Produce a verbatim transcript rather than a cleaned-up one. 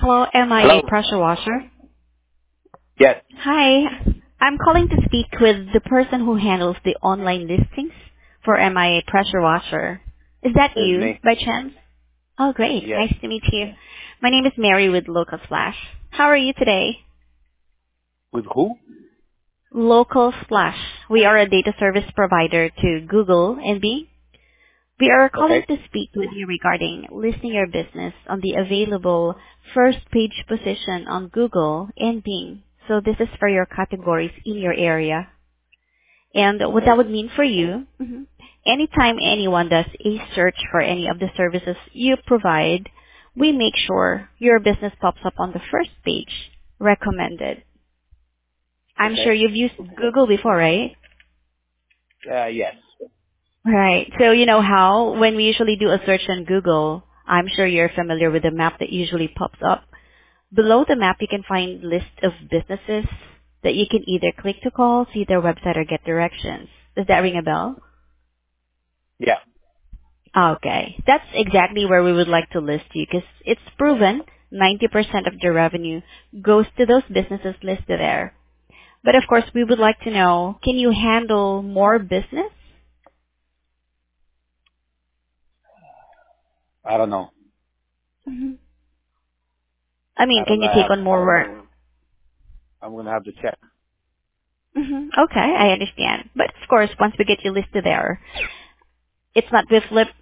Hello, am I a Hello? pressure washer? Yes, Hi, I'm calling to speak with the person who handles the online listings for M I A pressure washer. Is that it's you, me. by chance? Oh, great. Yes. Nice to meet you. My name is Mary with Local Splash. How are you today? With who? Local Splash. We are a data service provider to Google and Bing. We are calling Okay. to speak with you regarding listing your business on the available first page position on Google and Bing. So this is for your categories in your area. And what that Okay. would mean for you, mhm, anytime anyone does a search for any of the services you provide, we make sure your business pops up on the first page, recommended. I'm sure Okay. you've used Google before, right? Uh, yes. Right. So you know how when we usually do a search on Google, I'm sure you're familiar with the map that usually pops up. Below the map, you can find list of businesses that you can either click to call, see their website, or get directions. Does that ring a bell? Yeah. Okay. That's exactly where we would like to list you because it's proven ninety percent of the revenue goes to those businesses listed there. But of course, we would like to know, can you handle more business? I don't know. hmm I mean, I don't can know. you I take have, on more work? I'm gonna have to check. hmm Okay, I understand. But of course, once we get you listed there, it's not with lip